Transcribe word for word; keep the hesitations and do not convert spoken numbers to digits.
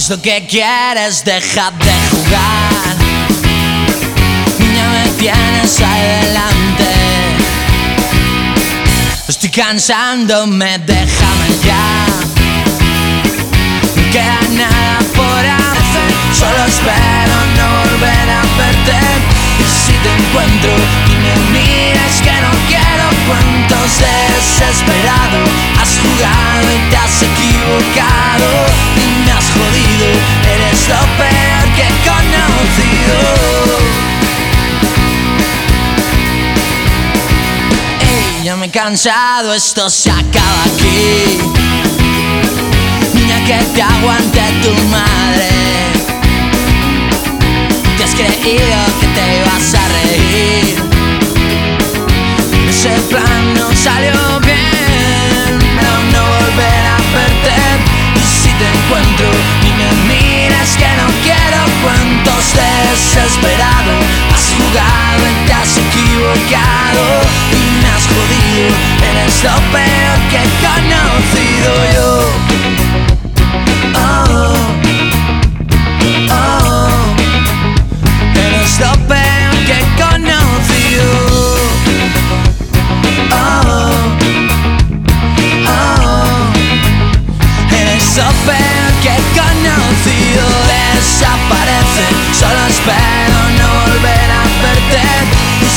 es lo que quieres? Deja de jugar. Niña, me tienes ahí delante. Estoy cansándome, déjame ya. No queda nada por hacer. Solo espero no volver a verte. Y si te encuentro y me miras que no quiero cuentos desesperado. Has jugado y te has equivocado y me has jodido. Eres lo peor que he conocido. Ey, ya me he cansado, esto se acaba aquí. Niña, que te aguante tu madre. Te has creído que te ibas a reír. Ese plan no salió bien. No, no volver a verte. Y si te encuentro y me miras que no quiero cuentos desesperado. Has jugado y te has equivocado y me has jodido. Eres lo peor que he conocido yo.